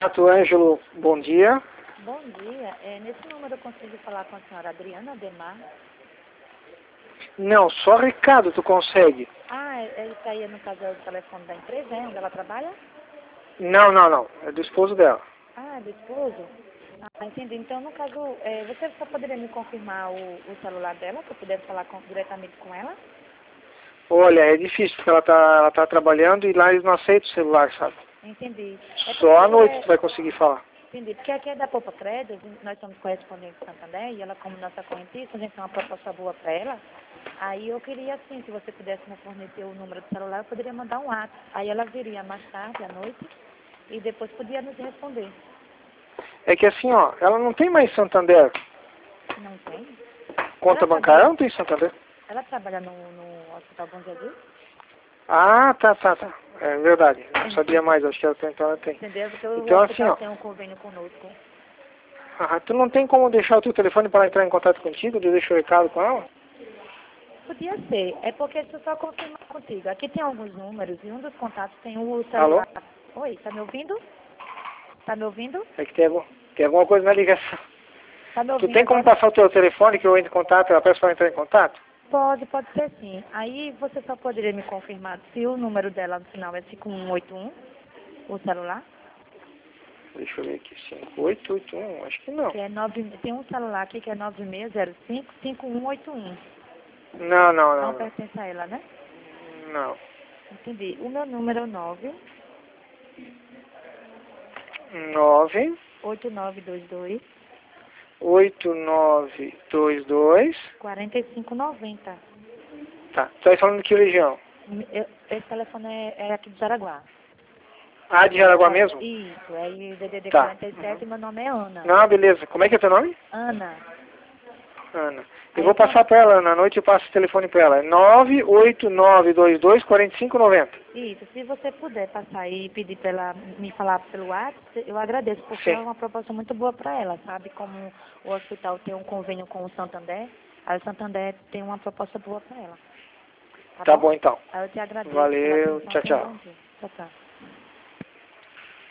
Renato Ângelo, bom dia. Bom dia. Nesse número eu consigo falar com a senhora Adriana Ademar? Não, só recado tu consegue. Ele tá aí no caso é o telefone da empresa, onde ela trabalha? Não. É do esposo dela. É do esposo? Entendi. Então, no caso, você só poderia me confirmar o celular dela, para eu poder falar diretamente com ela? Olha, é difícil, porque ela tá trabalhando e lá eles não aceitam o celular, sabe? Entendi. Só à noite tu vai conseguir falar. Entendi. Porque aqui é da Poupa Crédito, nós somos correspondentes de Santander, e ela, como nossa correntista, a gente tem uma proposta boa para ela. Aí eu queria, assim, se você pudesse me fornecer o número do celular, eu poderia mandar um WhatsApp. Aí ela viria mais tarde, à noite, e depois podia nos responder. É que assim, ó, ela não tem mais Santander. Não tem? Conta bancária, ela não tem Santander. Ela trabalha no Hospital Bom Jesus? Ah, tá. É verdade. Não sabia mais, acho que ela tem. Entendeu? Porque o Então assim, hospital ó. tem um convênio conosco. Tu não tem como deixar o teu telefone para ela entrar em contato contigo? Eu deixo o recado com ela? Podia ser. É porque deixa eu só confirmar contigo. Aqui tem alguns números e um dos contatos tem o Alô? celular. Oi, tá me ouvindo? Tá me ouvindo? É que tem alguma coisa na ligação. Tá me Tu ouvindo tem como agora? passar o teu telefone que eu entre em contato, ela peça para entrar em contato? Pode ser sim. Aí você só poderia me confirmar se o número dela no final é 5181, o celular? Deixa eu ver aqui, 5881, acho que não. Que é 9, tem um celular aqui que é 9605-5181. Não Não. pertence a ela, né? Não. Entendi. O meu número é o 9 9 8922 8922. 4590. Tá. Tu tá falando de que região? Esse telefone é aqui de Jaraguá. Ah, de Jaraguá mesmo? Isso, é DDD Tá. 47 e meu nome é Ana. Não, beleza. Como é que é teu nome? Ana. Ana. Eu Aí vou passar pra ela, na noite eu passo o telefone pra ela. É 98922 4590. Isso, se você puder passar aí e pedir pra ela me falar pelo WhatsApp, eu agradeço, porque Sim. é uma proposta muito boa para ela, sabe? Como o hospital tem um convênio com o Santander, aí o Santander tem uma proposta boa para ela. Tá bom então. Aí eu te agradeço pela Valeu. atenção, Tchau, tenha um tchau. bom dia. Tchau, tchau.